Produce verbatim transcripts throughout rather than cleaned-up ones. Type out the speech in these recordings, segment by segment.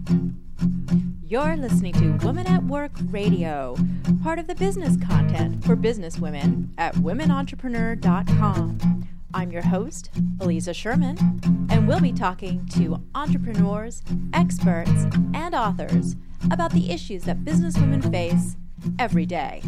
You're listening to Women at Work Radio, part of the business content for business women at women entrepreneur dot com. I'm your host, Aliza Sherman, and we'll be talking to entrepreneurs, experts, and authors about the issues that businesswomen face every day.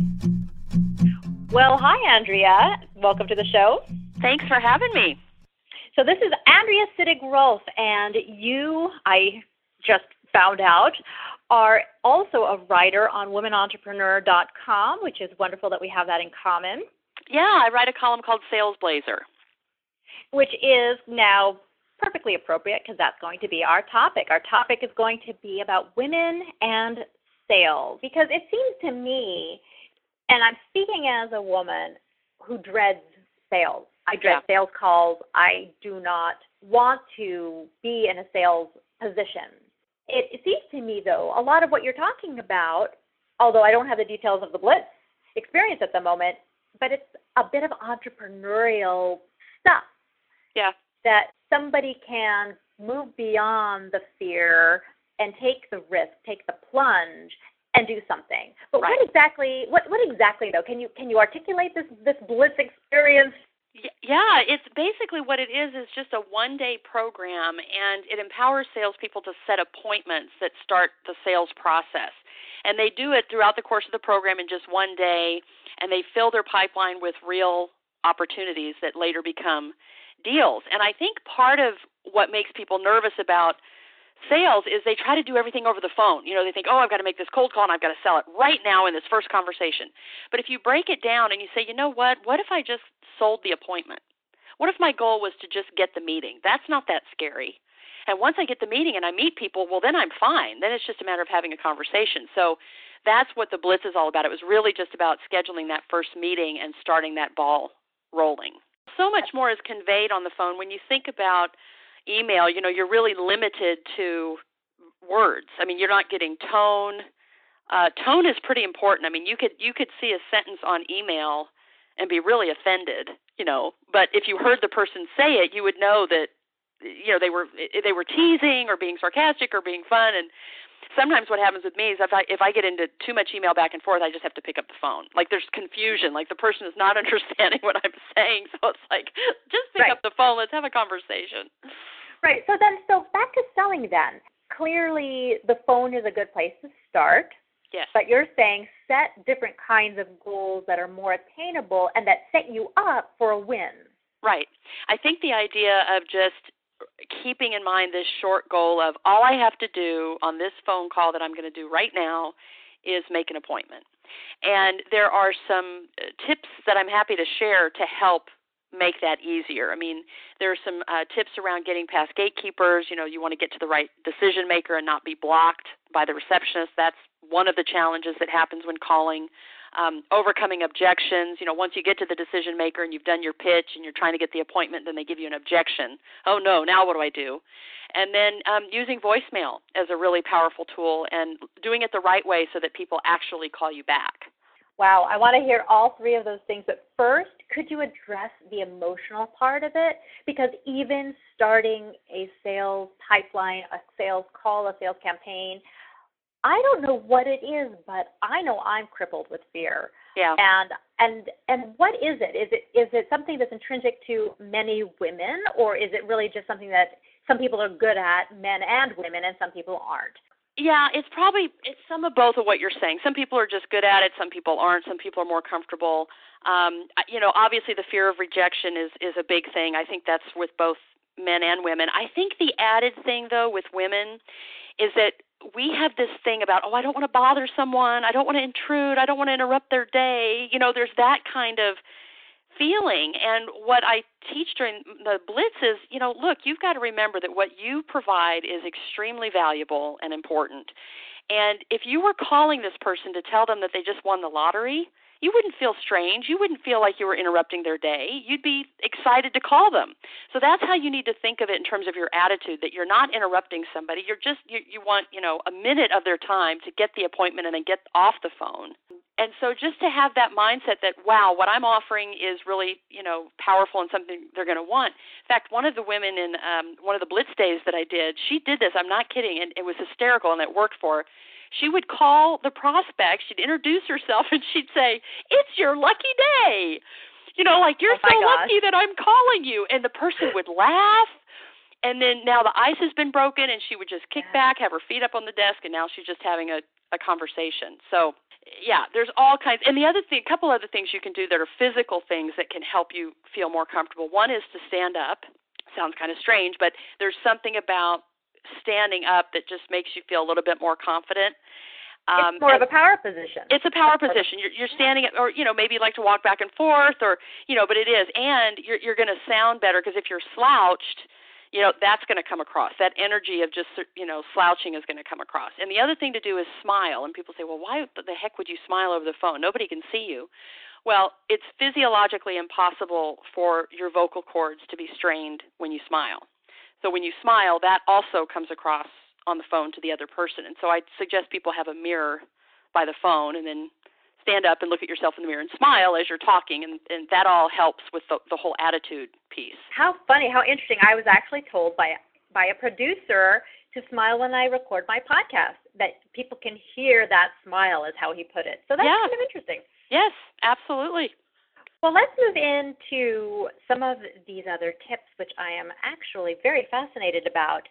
Well, hi, Andrea. Welcome to the show. Thanks for having me. So this is Andrea Sittig-Rolf, and you, I just found out, are also a writer on women entrepreneur dot com, which is wonderful that we have that in common. Yeah, I write a column called Sales Blazer, which is now perfectly appropriate because that's going to be our topic. Our topic is going to be about women and sales, because it seems to me, and I'm speaking as a woman who dreads sales. I dread yeah. sales calls. I do not want to be in a sales position. It, it seems to me, though, a lot of what you're talking about, although I don't have the details of the Blitz experience at the moment, but it's a bit of entrepreneurial stuff. Yeah. That somebody can move beyond the fear and take the risk, take the plunge, and do something. But right. what exactly? What what exactly though? Can you can you articulate this this Blitz experience? Yeah, it's basically what it is is just a one-day program, and it empowers salespeople to set appointments that start the sales process. And they do it throughout the course of the program in just one day, and they fill their pipeline with real opportunities that later become deals. And I think part of what makes people nervous about sales is they try to do everything over the phone. You know, they think, oh, I've got to make this cold call and I've got to sell it right now in this first conversation. But if you break it down and you say, you know what, what if I just sold the appointment? What if my goal was to just get the meeting? That's not that scary. And once I get the meeting and I meet people, well, then I'm fine. Then it's just a matter of having a conversation. So that's what the Blitz is all about. It was really just about scheduling that first meeting and starting that ball rolling. So much more is conveyed on the phone. When you think about email, you know, you're really limited to words. I mean, you're not getting tone. Uh, tone is pretty important. I mean, you could you could see a sentence on email and be really offended, you know, but if you heard the person say it, you would know that, you know, they were they were teasing or being sarcastic or being fun. And sometimes what happens with me is if I if I get into too much email back and forth, I just have to pick up the phone. Like there's confusion, like the person is not understanding what I'm saying. So it's like, just pick right. up the phone. Let's have a conversation. Right. So then, so back to selling then. Clearly, the phone is a good place to start. Yes. But you're saying set different kinds of goals that are more attainable and that set you up for a win. Right. I think the idea of just keeping in mind this short goal of all I have to do on this phone call that I'm going to do right now is make an appointment. And there are some tips that I'm happy to share to help make that easier. I mean, there are some uh, tips around getting past gatekeepers. You know, you want to get to the right decision maker and not be blocked by the receptionist. That's one of the challenges that happens when calling. Um, overcoming objections. You know, once you get to the decision maker and you've done your pitch and you're trying to get the appointment, then they give you an objection. Oh, no, now what do I do? And then um, using voicemail as a really powerful tool and doing it the right way so that people actually call you back. Wow, I want to hear all three of those things. But first, could you address the emotional part of it? Because even starting a sales pipeline, a sales call, a sales campaign, I don't know what it is, but I know I'm crippled with fear. Yeah. And and and what is it? Is it is it something that's intrinsic to many women, or is it really just something that some people are good at, men and women, and some people aren't? Yeah, it's probably it's some of both of what you're saying. Some people are just good at it. Some people aren't. Some people are more comfortable. Um, you know, obviously the fear of rejection is, is a big thing. I think that's with both men and women. I think the added thing, though, with women is that we have this thing about, oh, I don't want to bother someone. I don't want to intrude. I don't want to interrupt their day. You know, there's that kind of feeling. And what I teach during the Blitz is, you know, look, you've got to remember that what you provide is extremely valuable and important. And if you were calling this person to tell them that they just won the lottery, you wouldn't feel strange. You wouldn't feel like you were interrupting their day. You'd be excited to call them. So that's how you need to think of it in terms of your attitude, that you're not interrupting somebody. You're just, you, you want, you know, a minute of their time to get the appointment and then get off the phone. And so just to have that mindset that, wow, what I'm offering is really, you know, powerful and something they're going to want. In fact, one of the women in um, one of the Blitz days that I did, she did this. I'm not kidding. And it was hysterical, and it worked for her. She would call the prospect. She'd introduce herself, and she'd say, it's your lucky day. You know, like, you're oh so gosh. lucky that I'm calling you. And the person would laugh. And then now the ice has been broken, and she would just kick yeah. back, have her feet up on the desk, and now she's just having a, a conversation. So, yeah, there's all kinds. And the other thing, a couple other things you can do that are physical things that can help you feel more comfortable. One is to stand up. Sounds kind of strange, but there's something about standing up that just makes you feel a little bit more confident. Um, it's more of a power position. It's a power position. You're, you're standing up, or, you know, maybe you like to walk back and forth, or, you know, but it is. And you're, you're going to sound better because if you're slouched, you know, that's going to come across. That energy of just, you know, slouching is going to come across. And the other thing to do is smile. And people say, well, why the heck would you smile over the phone? Nobody can see you. Well, it's physiologically impossible for your vocal cords to be strained when you smile. So when you smile, that also comes across on the phone to the other person. And so I suggest people have a mirror by the phone and then stand up and look at yourself in the mirror and smile as you're talking, and, and that all helps with the, the whole attitude piece. How funny, how interesting. I was actually told by by a producer to smile when I record my podcast, that people can hear that smile is how he put it. So that's yeah. kind of interesting. Yes, absolutely. Well, let's move into some of these other tips, which I am actually very fascinated about.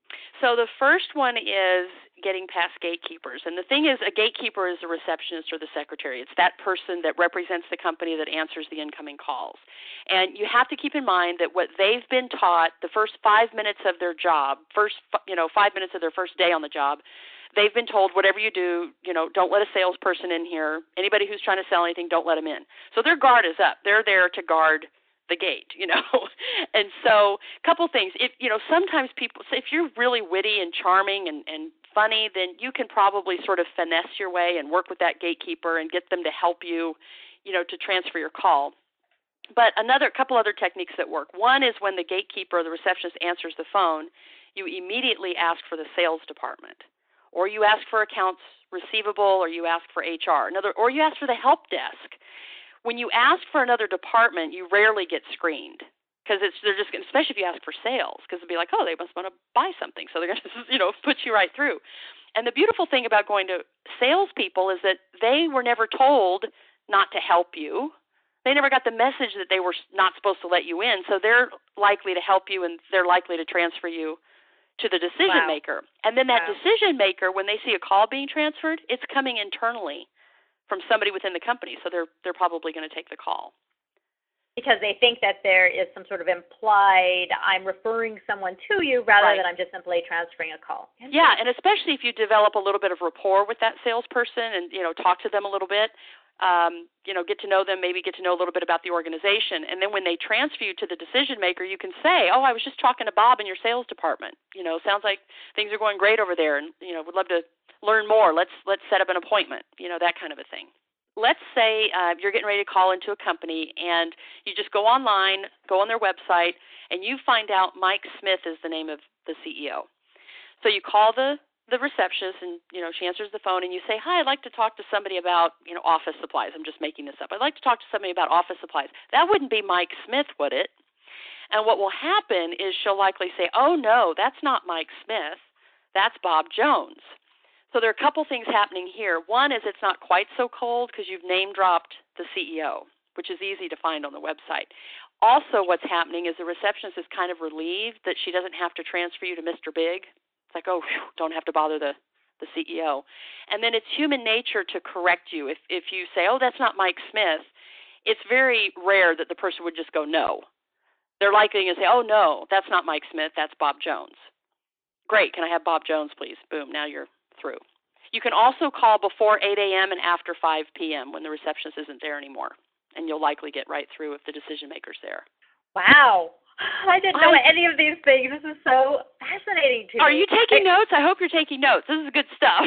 So the first one is getting past gatekeepers. And the thing is, a gatekeeper is a receptionist or the secretary. It's that person that represents the company that answers the incoming calls. And you have to keep in mind that what they've been taught the first five minutes of their job, first, you know, five minutes of their first day on the job, they've been told, whatever you do, you know, don't let a salesperson in here. Anybody who's trying to sell anything, don't let them in. So their guard is up. They're there to guard the gate, you know. And so a couple things. If, you know, sometimes people, if you're really witty and charming and, and funny, then you can probably sort of finesse your way and work with that gatekeeper and get them to help you, you know, to transfer your call. But another couple other techniques that work. One is when the gatekeeper or the receptionist answers the phone, you immediately ask for the sales department, or you ask for accounts receivable, or you ask for H R, another, or you ask for the help desk. When you ask for another department, you rarely get screened because it's they're just gonna, especially if you ask for sales, because it'll be like, oh, they must want to buy something, so they're going to you know put you right through. And the beautiful thing about going to salespeople is that they were never told not to help you. They never got the message that they were not supposed to let you in, so they're likely to help you and they're likely to transfer you to the decision wow. maker. And then that wow. decision maker, when they see a call being transferred, it's coming internally from somebody within the company, so they're they're probably going to take the call. Because they think that there is some sort of implied, I'm referring someone to you rather right. than I'm just simply transferring a call. Yeah, and especially if you develop a little bit of rapport with that salesperson and, you know, talk to them a little bit, um, you know, get to know them, maybe get to know a little bit about the organization. And then when they transfer you to the decision maker, you can say, oh, I was just talking to Bob in your sales department. You know, sounds like things are going great over there and, you know, would love to learn more. Let's let's set up an appointment, you know, that kind of a thing. Let's say uh, you're getting ready to call into a company and you just go online, go on their website, and you find out Mike Smith is the name of the C E O. So you call the, the receptionist and, you know, she answers the phone and you say, hi, I'd like to talk to somebody about, you know, office supplies. I'm just making this up. I'd like to talk to somebody about office supplies. That wouldn't be Mike Smith, would it? And what will happen is she'll likely say, oh, no, that's not Mike Smith. That's Bob Jones. So there are a couple things happening here. One is it's not quite so cold because you've name-dropped the C E O, which is easy to find on the website. Also what's happening is the receptionist is kind of relieved that she doesn't have to transfer you to Mister Big. It's like, oh, whew, don't have to bother the, the C E O. And then it's human nature to correct you. If, if you say, oh, that's not Mike Smith, it's very rare that the person would just go, no. They're likely to say, oh, no, that's not Mike Smith, that's Bob Jones. Great, can I have Bob Jones, please? Boom, now you're through. You can also call before eight a.m. and after five p.m. when the receptionist isn't there anymore, and you'll likely get right through if the decision maker's there. Wow. I didn't know I, any of these things. This is so fascinating to me. Are you taking I, notes? I hope you're taking notes. This is good stuff.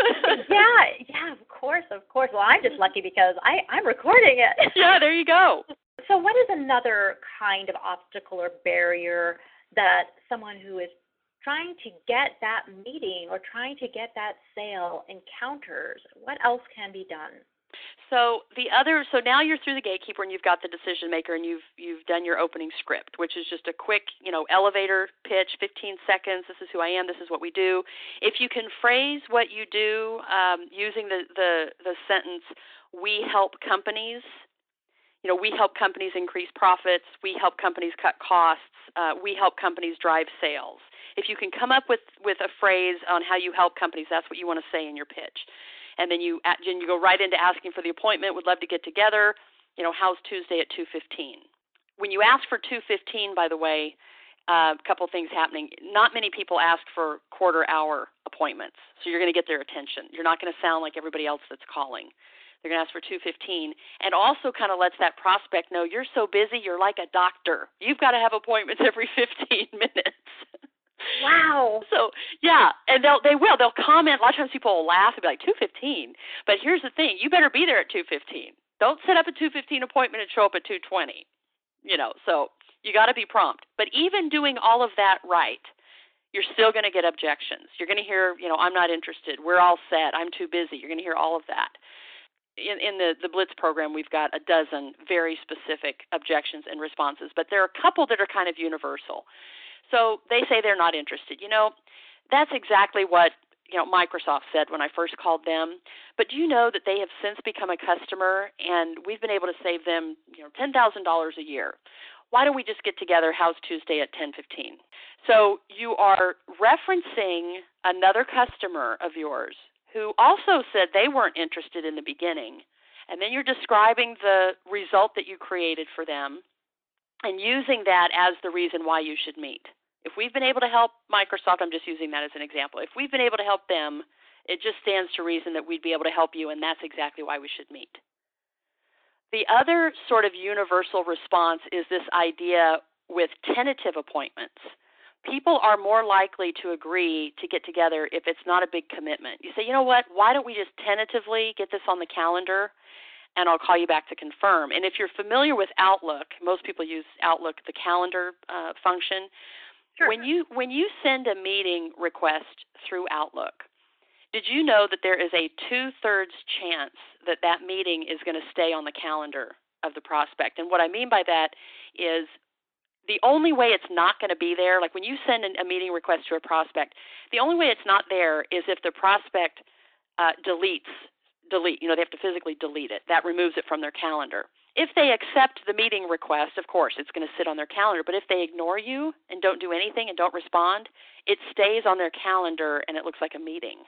yeah, yeah, of course, of course. Well, I'm just lucky because I, I'm recording it. Yeah, there you go. So what is another kind of obstacle or barrier that someone who is trying to get that meeting or trying to get that sale encounters? What else can be done? So the other, so now you're through the gatekeeper and you've got the decision maker and you've you've done your opening script, which is just a quick, you know, elevator pitch, fifteen seconds. This is who I am. This is what we do. If you can phrase what you do um, using the, the the sentence, "We help companies," you know, we help companies increase profits. We help companies cut costs. Uh, we help companies drive sales. If you can come up with with a phrase on how you help companies, that's what you want to say in your pitch. And then you then you go right into asking for the appointment. Would love to get together. You know, how's Tuesday at two fifteen? When you ask for two fifteen, by the way, uh, a couple things happening. Not many people ask for quarter-hour appointments, so you're going to get their attention. You're not going to sound like everybody else that's calling. They're going to ask for two fifteen, and also kind of lets that prospect know you're so busy, you're like a doctor. You've got to have appointments every fifteen minutes. Wow. So, yeah, and they'll, they will. They'll comment. A lot of times people will laugh and be like, two fifteen. But here's the thing. You better be there at two fifteen. Don't set up a two fifteen appointment and show up at two twenty. You know, so you got to be prompt. But even doing all of that right, you're still going to get objections. You're going to hear, you know, I'm not interested. We're all set. I'm too busy. You're going to hear all of that. In, in the, the Blitz program, we've got a dozen very specific objections and responses, but there are a couple that are kind of universal. So they say they're not interested. You know, that's exactly what, you know, Microsoft said when I first called them. But do you know that they have since become a customer, and we've been able to save them, you know, ten thousand dollars a year. Why don't we just get together? How's Tuesday at ten fifteen? So you are referencing another customer of yours who also said they weren't interested in the beginning, and then you're describing the result that you created for them and using that as the reason why you should meet. If we've been able to help Microsoft, I'm just using that as an example. If we've been able to help them, it just stands to reason that we'd be able to help you, and that's exactly why we should meet. The other sort of universal response is this idea with tentative appointments. People are more likely to agree to get together if it's not a big commitment. You say, you know what, why don't we just tentatively get this on the calendar, and I'll call you back to confirm. And if you're familiar with Outlook, most people use Outlook, the calendar uh, function. Sure. When you when you send a meeting request through Outlook, did you know that there is a two-thirds chance that that meeting is going to stay on the calendar of the prospect? And what I mean by that is the only way it's not going to be there, like when you send a meeting request to a prospect, the only way it's not there is if the prospect uh, deletes, delete, you know, they have to physically delete it. That removes it from their calendar. If they accept the meeting request, of course, it's going to sit on their calendar. But if they ignore you and don't do anything and don't respond, it stays on their calendar and it looks like a meeting.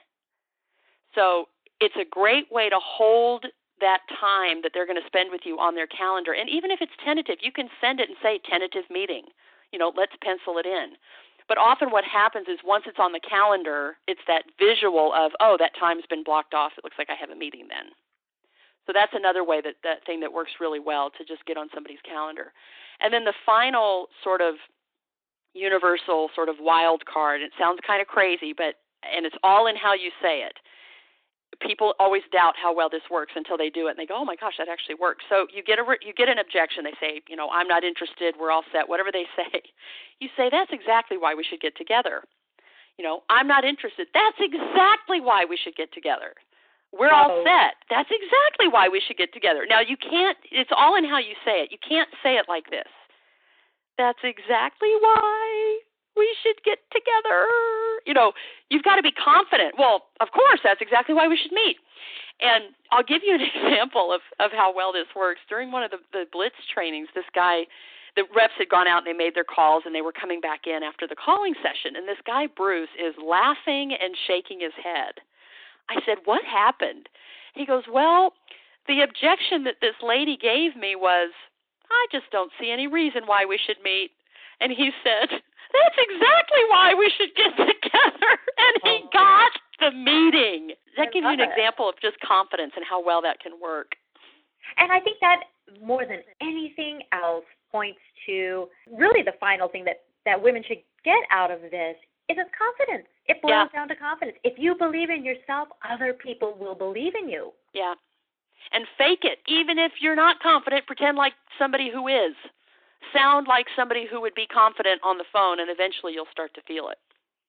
So it's a great way to hold that time that they're going to spend with you on their calendar. And even if it's tentative, you can send it and say tentative meeting. You know, let's pencil it in. But often what happens is once it's on the calendar, it's that visual of, oh, that time's been blocked off. It looks like I have a meeting then. So that's another way, that, that thing that works really well, to just get on somebody's calendar. And then the final sort of universal sort of wild card, it sounds kind of crazy, but and it's all in how you say it. People always doubt how well this works until they do it, and they go, oh, my gosh, that actually works. So you get a you get an objection. They say, you know, I'm not interested, we're all set, whatever they say. You say, that's exactly why we should get together. You know, I'm not interested. That's exactly why we should get together. We're all set. That's exactly why we should get together. Now, you can't, it's all in how you say it. You can't say it like this. That's exactly why we should get together. You know, you've got to be confident. Well, of course, that's exactly why we should meet. And I'll give you an example of, of how well this works. During one of the, the Blitz trainings, this guy, the reps had gone out and they made their calls and they were coming back in after the calling session. And this guy, Bruce, is laughing and shaking his head. I said, what happened? He goes, well, the objection that this lady gave me was, I just don't see any reason why we should meet. And he said, that's exactly why we should get together. And he got the meeting. That gives you an example of just confidence and how well that can work. And I think that more than anything else points to really the final thing that, that women should get out of this is it's confidence. It boils yeah. down to confidence. If you believe in yourself, other people will believe in you. Yeah. And fake it. Even if you're not confident, pretend like somebody who is. Sound like somebody who would be confident on the phone, and eventually you'll start to feel it.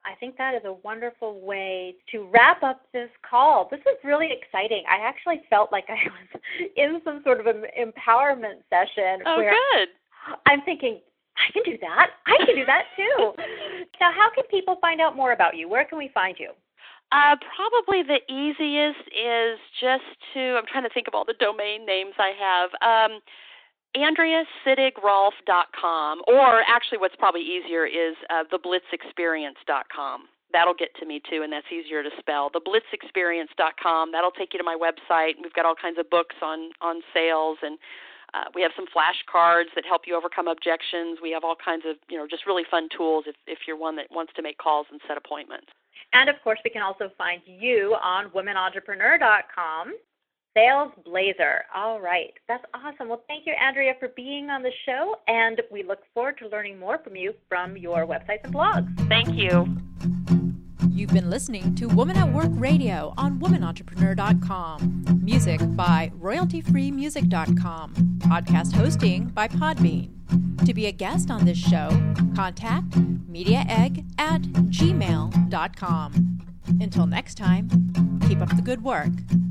I think that is a wonderful way to wrap up this call. This is really exciting. I actually felt like I was in some sort of an empowerment session. Oh, where good. I'm thinking, I can do that. I can do that too. Now, how can people find out more about you? Where can we find you? Uh, probably the easiest is just to, I'm trying to think of all the domain names I have. Um, Andrea Sittig Rolf dot com, or actually what's probably easier is uh, the blitz experience dot com. That'll get to me too, and that's easier to spell. the blitz experience dot com, that'll take you to my website. We've got all kinds of books on, on sales, and uh, we have some flashcards that help you overcome objections. We have all kinds of, you know, just really fun tools if, if you're one that wants to make calls and set appointments. And, of course, we can also find you on women entrepreneur dot com. Sales Blazer. All right. That's awesome. Well, thank you, Andrea, for being on the show, and we look forward to learning more from you from your websites and blogs. Thank you. You've been listening to Woman at Work Radio on women entrepreneur dot com. Music by royalty free music dot com. Podcast hosting by Podbean. To be a guest on this show, contact mediaegg at gmail dot com. Until next time, keep up the good work.